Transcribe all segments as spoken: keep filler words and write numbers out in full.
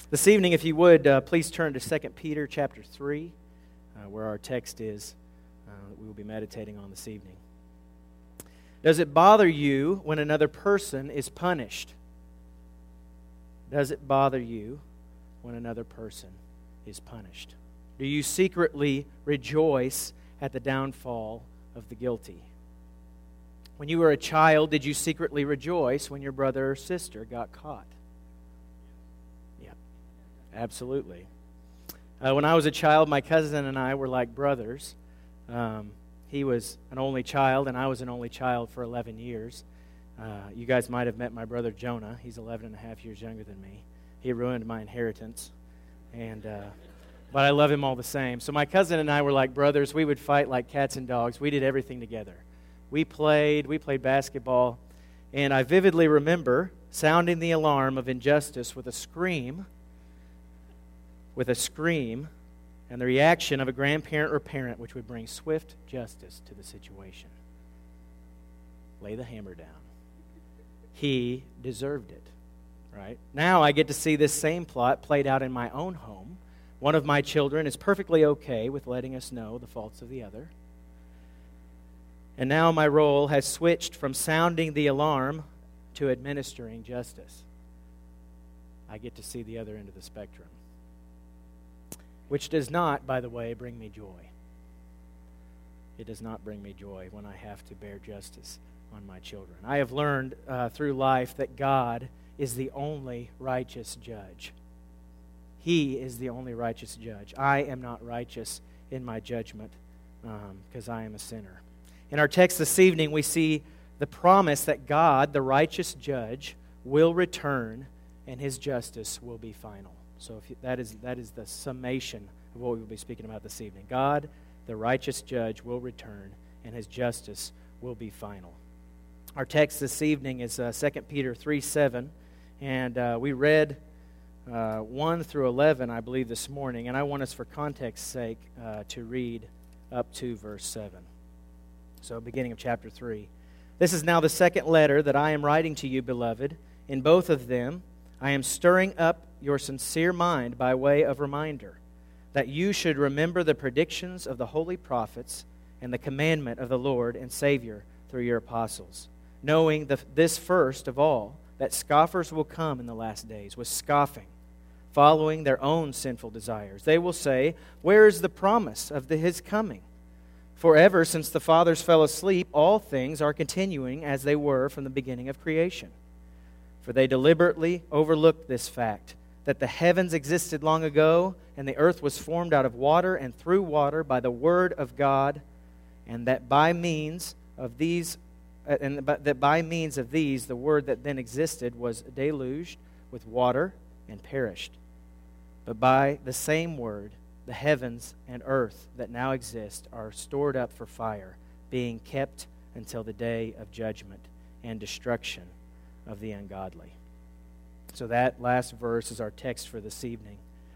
This evening, if you would, uh, please turn to Second Peter chapter three, uh, where our text is uh, that we will be meditating on this evening. Does it bother you when another person is punished? Does it bother you when another person is punished? Do you secretly rejoice at the downfall of the guilty? When you were a child, did you secretly rejoice when your brother or sister got caught? Absolutely. Uh, when I was a child, my cousin and I were like brothers. Um, he was an only child, and I was an only child for eleven years. Uh, you guys might have met my brother Jonah. He's eleven and a half years younger than me. He ruined my inheritance, and uh, but I love him all the same. So my cousin and I were like brothers. We would fight like cats and dogs. We did everything together. We played. We played basketball, and I vividly remember sounding the alarm of injustice with a scream with a scream and the reaction of a grandparent or parent, which would bring swift justice to the situation. Lay the hammer down. He deserved it, right? Now I get to see this same plot played out in my own home. One of my children is perfectly okay with letting us know the faults of the other. And now my role has switched from sounding the alarm to administering justice. I get to see the other end of the spectrum. Which does not, by the way, bring me joy. It does not bring me joy when I have to bear justice on my children. I have learned uh, through life that God is the only righteous judge. He is the only righteous judge. I am not righteous in my judgment because um, I am a sinner. In our text this evening, we see the promise that God, the righteous judge, will return and his justice will be final. So if you, that is that is the summation of what we will be speaking about this evening. God, the righteous judge, will return, and his justice will be final. Our text this evening is uh, Second Peter three seven, and uh, we read uh, one through eleven, I believe, this morning, and I want us, for context's sake, uh, to read up to verse seven. So beginning of chapter three. This is now the second letter that I am writing to you, beloved. In both of them, I am stirring up your sincere mind by way of reminder, that you should remember the predictions of the holy prophets and the commandment of the Lord and Savior through your apostles, knowing the, this first of all, that scoffers will come in the last days with scoffing, following their own sinful desires. They will say, where is the promise of the, his coming? For ever since the fathers fell asleep, all things are continuing as they were from the beginning of creation. For they deliberately overlooked this fact, that the heavens existed long ago, and the earth was formed out of water and through water by the word of God, and that by means of these, and that by means of these, the word that then existed was deluged with water and perished. But by the same word, the heavens and earth that now exist are stored up for fire, being kept until the day of judgment and destruction of the ungodly. So that last verse is our text for this evening.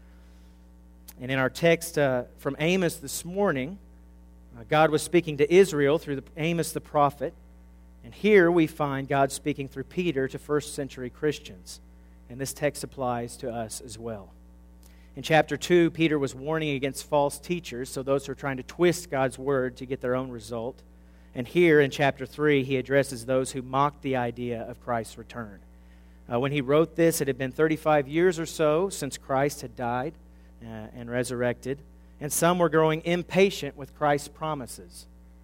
And in our text uh, from Amos this morning, uh, God was speaking to Israel through the, Amos the prophet. And here we find God speaking through Peter to first century Christians. And this text applies to us as well. In chapter two, Peter was warning against false teachers, so those who are trying to twist God's word to get their own result. And here in chapter three, he addresses those who mocked the idea of Christ's return. Uh, when he wrote this, it had been thirty-five years or so since Christ had died uh, and resurrected, and some were growing impatient with Christ's promises.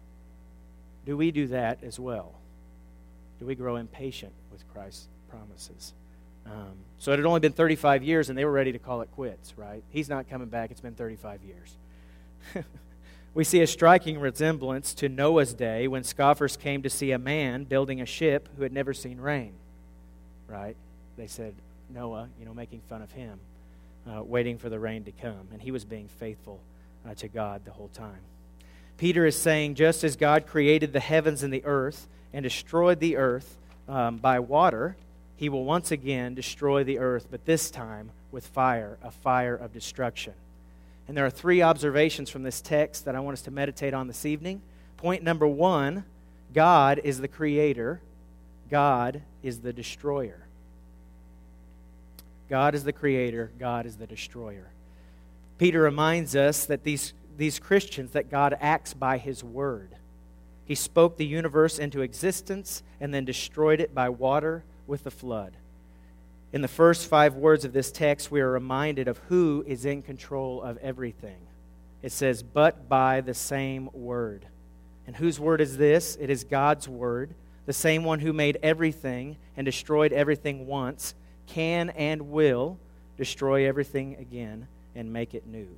Do we do that as well? Do we grow impatient with Christ's promises? Um, so it had only been thirty-five years, and they were ready to call it quits, right? He's not coming back. It's been thirty-five years. We see a striking resemblance to Noah's day when scoffers came to see a man building a ship who had never seen rain. Right? They said, Noah, you know, making fun of him, uh, waiting for the rain to come. And he was being faithful uh, to God the whole time. Peter is saying, just as God created the heavens and the earth and destroyed the earth um, by water, he will once again destroy the earth, but this time with fire, a fire of destruction. And there are three observations from this text that I want us to meditate on this evening. Point number one, God is the creator. God is the destroyer. God is the creator, God is the destroyer. Peter reminds us that these, these Christians, that God acts by His word. He spoke the universe into existence and then destroyed it by water with the flood. In the first five words of this text, we are reminded of who is in control of everything. It says, but by the same word. And whose word is this? It is God's word. The same one who made everything and destroyed everything once can and will destroy everything again and make it new.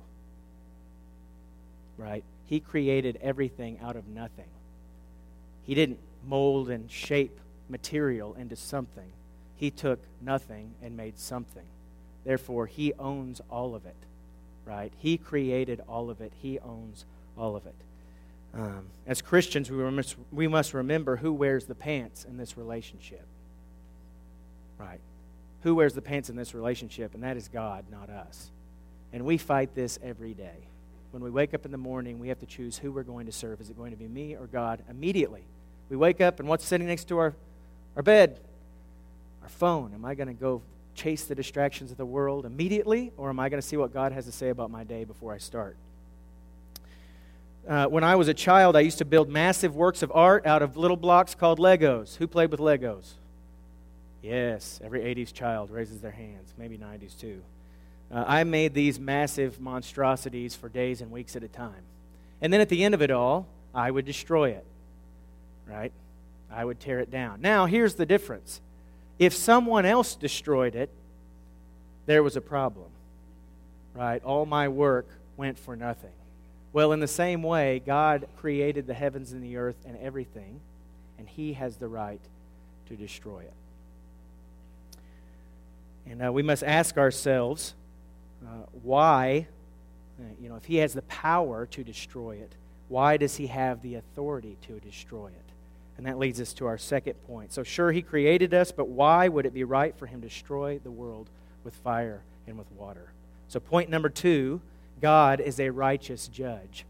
Right? He created everything out of nothing. He didn't mold and shape material into something. He took nothing and made something. Therefore, He owns all of it. Right? He created all of it. He owns all of it. Um, as Christians, we must, we must remember who wears the pants in this relationship. Right? Who wears the pants in this relationship, and that is God, not us. And we fight this every day. When we wake up in the morning, we have to choose who we're going to serve. Is it going to be me or God? Immediately. We wake up, and what's sitting next to our, our bed? Our phone. Am I going to go chase the distractions of the world immediately, or am I going to see what God has to say about my day before I start? Uh, when I was a child, I used to build massive works of art out of little blocks called Legos. Who played with Legos? Yes, every eighties child raises their hands, maybe nineties too. Uh, I made these massive monstrosities for days and weeks at a time. And then at the end of it all, I would destroy it, right? I would tear it down. Now, here's the difference. If someone else destroyed it, there was a problem, right? All my work went for nothing. Well, in the same way, God created the heavens and the earth and everything, and He has the right to destroy it. And uh, we must ask ourselves, uh, why, uh, you know, if He has the power to destroy it, why does He have the authority to destroy it? And that leads us to our second point. So sure, He created us, but why would it be right for Him to destroy the world with fire and with water? So point number two, God is a righteous judge.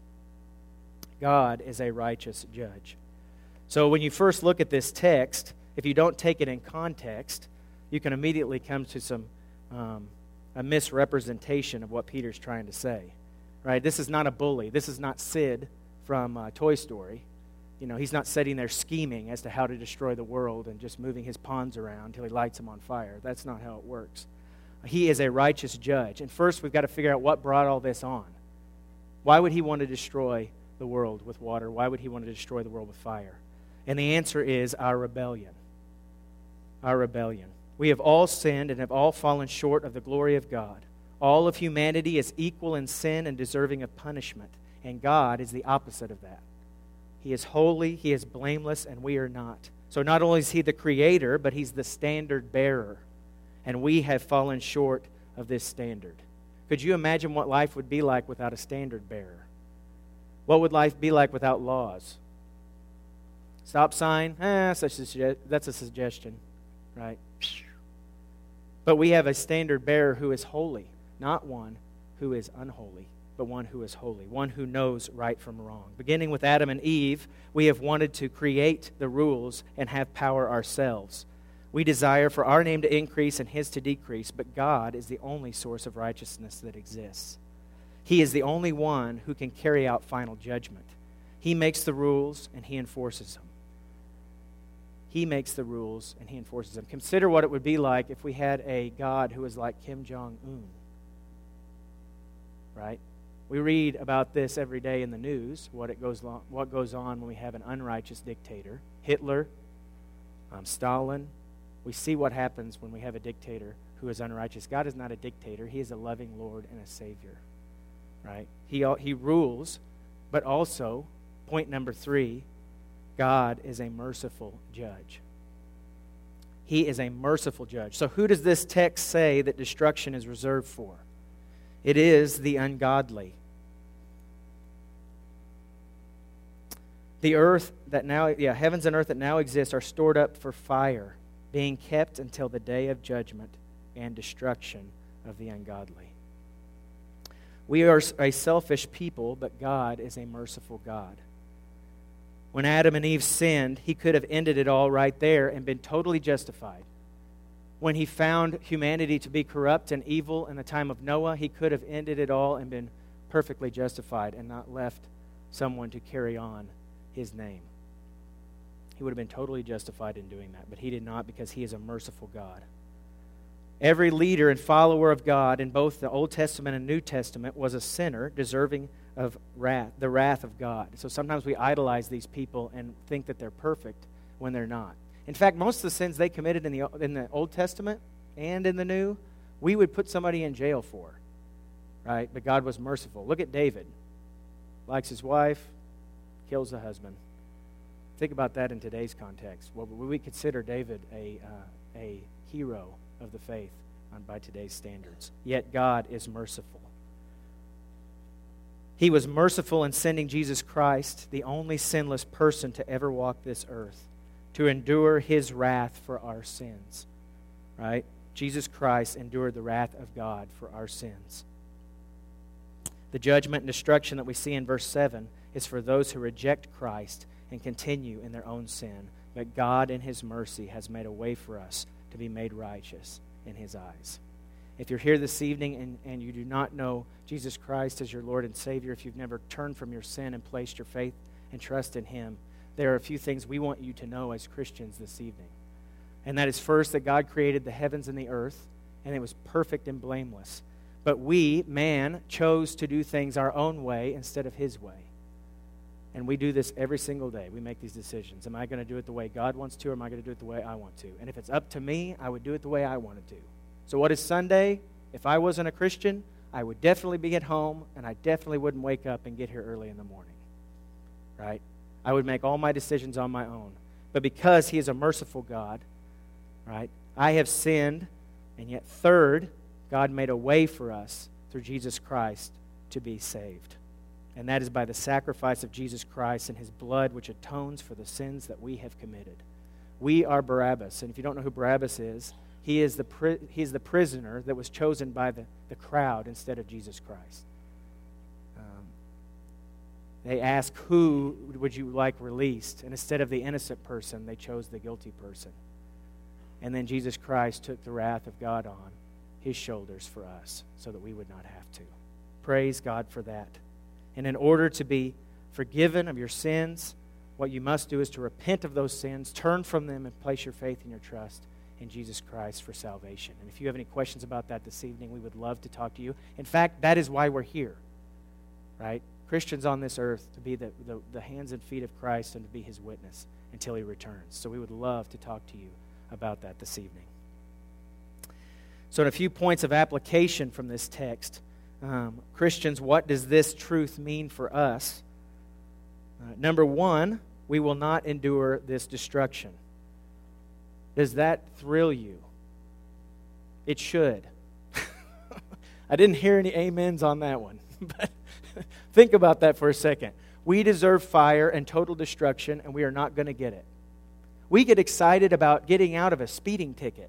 God is a righteous judge. So when you first look at this text, if you don't take it in context, you can immediately come to some um, a misrepresentation of what Peter's trying to say. Right? This is not a bully. This is not Sid from uh, Toy Story. You know, he's not sitting there scheming as to how to destroy the world and just moving his pawns around until he lights them on fire. That's not how it works. He is a righteous judge. And first, we've got to figure out what brought all this on. Why would He want to destroy the world with water? Why would He want to destroy the world with fire? And the answer is our rebellion. Our rebellion. We have all sinned and have all fallen short of the glory of God. All of humanity is equal in sin and deserving of punishment. And God is the opposite of that. He is holy, He is blameless, and we are not. So not only is He the creator, but He's the standard bearer. And we have fallen short of this standard. Could you imagine what life would be like without a standard bearer? What would life be like without laws? Stop sign? Eh, such a, that's a suggestion, right? But we have a standard bearer who is holy, not one who is unholy, but one who is holy, one who knows right from wrong. Beginning with Adam and Eve, we have wanted to create the rules and have power ourselves. We desire for our name to increase and His to decrease, but God is the only source of righteousness that exists. He is the only one who can carry out final judgment. He makes the rules and He enforces them. He makes the rules and He enforces them. Consider what it would be like if we had a God who was like Kim Jong-un. Right? We read about this every day in the news, what it goes on, what goes on when we have an unrighteous dictator. Hitler, um, Stalin. We see what happens when we have a dictator who is unrighteous. God is not a dictator. He is a loving Lord and a Savior. Right? He, he rules, but also, point number three, God is a merciful judge. He is a merciful judge. So who does this text say that destruction is reserved for? It is the ungodly. The earth that now, yeah, heavens and earth that now exist are stored up for fire, being kept until the day of judgment and destruction of the ungodly. We are a selfish people, but God is a merciful God. When Adam and Eve sinned, He could have ended it all right there and been totally justified. When he found humanity to be corrupt and evil in the time of Noah, he could have ended it all and been perfectly justified and not left someone to carry on his name. He would have been totally justified in doing that, but he did not because he is a merciful God. Every leader and follower of God in both the Old Testament and New Testament was a sinner deserving of wrath, the wrath of God. So sometimes we idolize these people and think that they're perfect when they're not. In fact, most of the sins they committed in the in the Old Testament and in the New, we would put somebody in jail for, right? But God was merciful. Look at David. Likes his wife, kills the husband. Think about that in today's context. Well, would we consider David a uh, a hero of the faith on, by today's standards? Yet God is merciful. He was merciful in sending Jesus Christ, the only sinless person to ever walk this earth, to endure his wrath for our sins. Right? Jesus Christ endured the wrath of God for our sins. The judgment and destruction that we see in verse seven is for those who reject Christ and continue in their own sin. But God in his mercy has made a way for us to be made righteous in his eyes. If you're here this evening and, and you do not know Jesus Christ as your Lord and Savior, if you've never turned from your sin and placed your faith and trust in him, there are a few things we want you to know as Christians this evening. And that is first that God created the heavens and the earth, and it was perfect and blameless. But we, man, chose to do things our own way instead of his way. And we do this every single day. We make these decisions. Am I going to do it the way God wants to, or am I going to do it the way I want to? And if it's up to me, I would do it the way I want to do. So what is Sunday? If I wasn't a Christian, I would definitely be at home, and I definitely wouldn't wake up and get here early in the morning. Right? I would make all my decisions on my own. But because he is a merciful God, right, I have sinned, and yet third, God made a way for us through Jesus Christ to be saved. And that is by the sacrifice of Jesus Christ and his blood, which atones for the sins that we have committed. We are Barabbas. And if you don't know who Barabbas is, he is the pri- he is the prisoner that was chosen by the, the crowd instead of Jesus Christ. Um, they ask, who would you like released? And instead of the innocent person, they chose the guilty person. And then Jesus Christ took the wrath of God on his shoulders for us so that we would not have to. Praise God for that. And in order to be forgiven of your sins, what you must do is to repent of those sins, turn from them, and place your faith and your trust in Jesus Christ for salvation. And if you have any questions about that this evening, we would love to talk to you. In fact, that is why we're here, right? Christians on this earth, to be the, the, the hands and feet of Christ and to be his witness until he returns. So we would love to talk to you about that this evening. So in a few points of application from this text, Um, Christians, what does this truth mean for us? Uh, number one, we will not endure this destruction. Does that thrill you? It should. I didn't hear any amens on that one, but think about that for a second. We deserve fire and total destruction, and we are not going to get it. We get excited about getting out of a speeding ticket,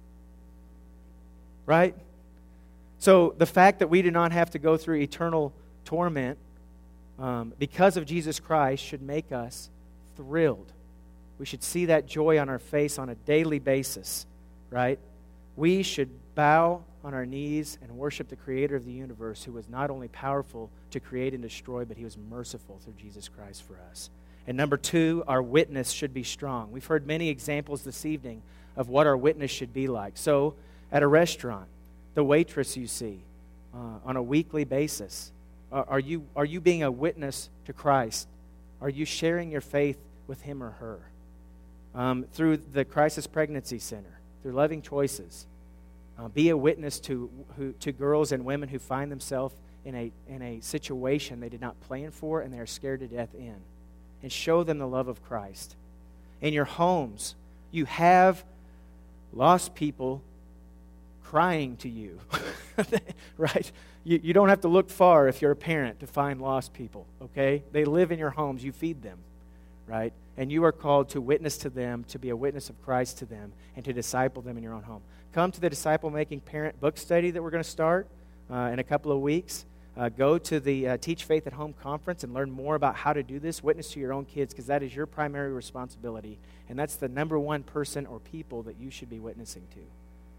right? So the fact that we do not have to go through eternal torment um, because of Jesus Christ should make us thrilled. We should see that joy on our face on a daily basis, right? We should bow on our knees and worship the Creator of the universe, who was not only powerful to create and destroy, but he was merciful through Jesus Christ for us. And number two, our witness should be strong. We've heard many examples this evening of what our witness should be like. So at a restaurant, the waitress you see uh, on a weekly basis, uh, are you are you being a witness to Christ? Are you sharing your faith with him or her? Um, through the Crisis Pregnancy Center, through Loving Choices, uh, be a witness to who, to girls and women who find themselves in a in a situation they did not plan for and they are scared to death in, and show them the love of Christ. In your homes, you have lost people crying to you, right? You, you don't have to look far if you're a parent to find lost people, okay? They live in your homes. You feed them, right? And you are called to witness to them, to be a witness of Christ to them, and to disciple them in your own home. Come to the Disciple-Making Parent book study that we're going to start uh, in a couple of weeks. Uh, go to the uh, Teach Faith at Home conference and learn more about how to do this. Witness to your own kids, because that is your primary responsibility. And that's the number one person or people that you should be witnessing to.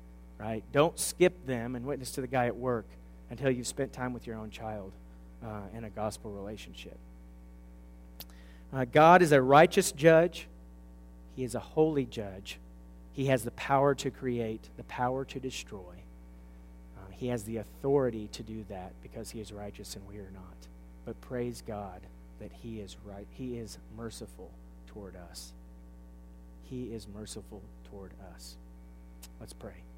right? Don't skip them and witness to the guy at work until you've spent time with your own child uh, in a gospel relationship. Uh, God is a righteous judge. He is a holy judge. He has the power to create, the power to destroy. Uh, he has the authority to do that because he is righteous and we are not. But praise God that he is right. He is merciful toward us. He is merciful toward us. Let's pray.